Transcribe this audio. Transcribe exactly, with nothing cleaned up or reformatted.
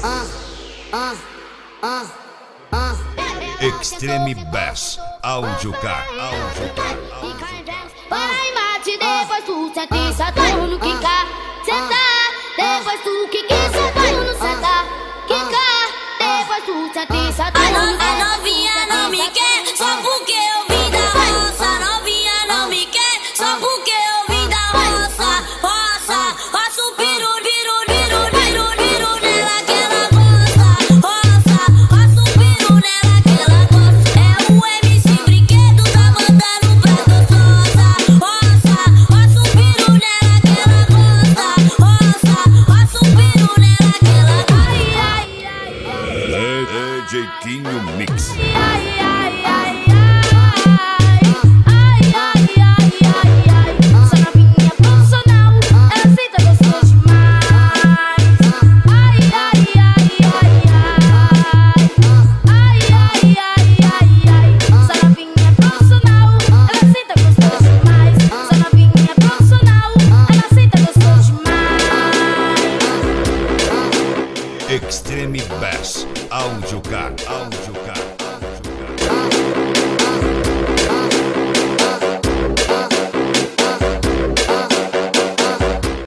Extreme Bass, Audiocar, Audiocar, Audiocar. Vai mate, depois tu se atiça, tu no quica. Senta, depois tu que quer sentar no senta. Quica, depois tu se atiça, tu no quica. A novinha não me quer, só porque eu vim da roça. A novinha não me quer, só porque eu vim da roça. Roça, roça o piru, piru, piru, piru, piru nela que ela gosta. Roça, roça o piru nela que ela gosta. É o M C Brinquedo, tá mandando pra gostosa. Roça, roça o piru nela que ela gosta. Roça, roça o piru nela que ela gosta. D J Quinho Mix. Ai, ai, ai, ai, ai, ai, ai, ai, ai. Essa novinha profissional, ela aceita gostoso demais. Ai, ai, ai, ai, ai, ai, ai, ai, ai, ai. Essa novinha profissional, ela aceita gostoso demais. Essa novinha profissional, ela aceita gostoso demais. Extreme Bass, Audiocar, Audiocar.